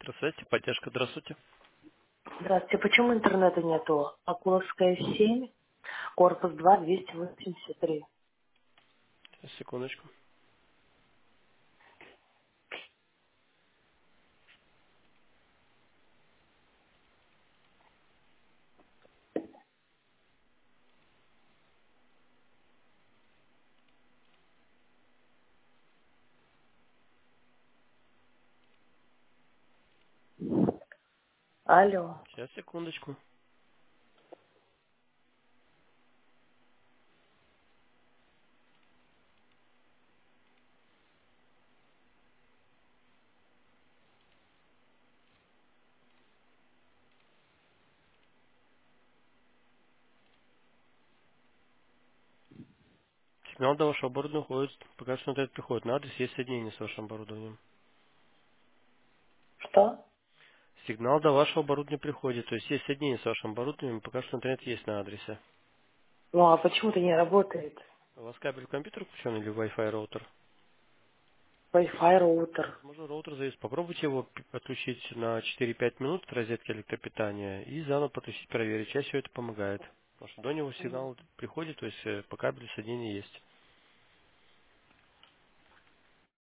Здравствуйте, поддержка, здравствуйте. Здравствуйте. Почему интернета нету? Окуловская 7, корпус 2, 283. Сейчас, секундочку. Алло. Сейчас, секундочку. Сигнал до вашего оборудования уходит, пока что интернет приходит. На адрес есть соединение с вашим оборудованием. Что? Сигнал до вашего оборудования приходит, то есть есть соединение с вашим оборудованием, пока что интернет есть на адресе. Ну а почему-то не работает? У вас кабель в компьютер включен или Wi-Fi роутер? Wi-Fi роутер. Возможно, роутер завис. Попробуйте его подключить на 4-5 минут от розетки электропитания и заново подключить, проверить. Чаще всего это помогает. Потому что до него Мгм. сигнал приходит, то есть по кабелю соединение есть.